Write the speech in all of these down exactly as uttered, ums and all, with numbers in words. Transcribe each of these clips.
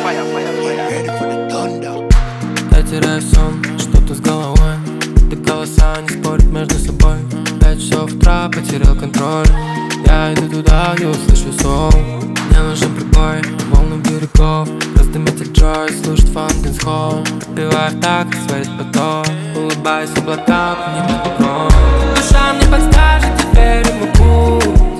Я теряю сон, что-то с головой. Ты голоса не спорят между собой. Пять часов утра, потерял контроль. Я иду туда, где услышу сон. Мне нужен прибой, волны берегов. Просто метит Джой, слушает фанк дэнс-холл. Пиваю так, как сварит потом. Улыбаюсь облакам, не могу. Душа мне подскажет, теперь я могу.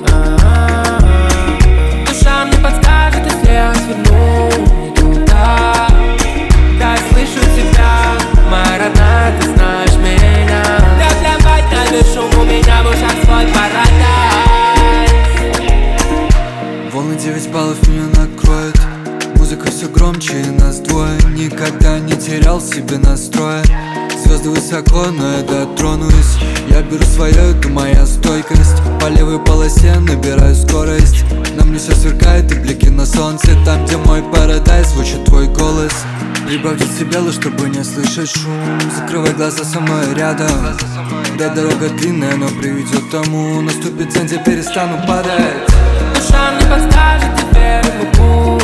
Душа мне подскажет, если я сверну не туда. Да, я слышу тебя, моя родная, ты знаешь меня. Да плевать на весь шум, у меня в ушах свой парадайз. Волны девять баллов меня накроет. Музыка все громче и нас двое. Никогда не терял в себе настроя. Звезды высоко, но я дотронусь. Я беру свое, это моя стойкость. По левой полосе набираю скорость. На мне все сверкает и блики на солнце. Там, где мой парадайз, звучит твой голос. Прибавь децибелы, чтобы не слышать шум. Закрывай глаза, со мной рядом. Да, дорога длинная, но приведет к тому. Наступит день, где перестану падать. Душа мне подскажет, теперь я могу.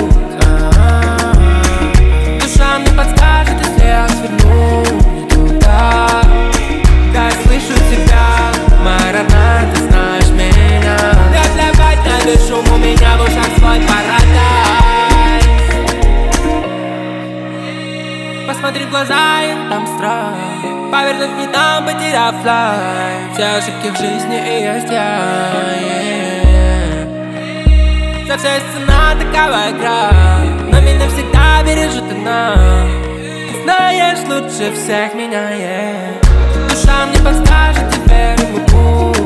Душа мне подскажет, если я сверну не туда. Да, я слышу тебя, моя родная, ты знаешь меня. Да плевать на весь шум, у меня в ушах свой парадайз. Посмотри в глаза, и там страх. Повернуть не дам, потеряв флай. Все ошибки в жизни и есть я, yeah. За все есть цена, такова игра. Но меня всегда бережет она. Ты знаешь лучше всех меня, yeah. Душа мне подскажет, теперь я могу.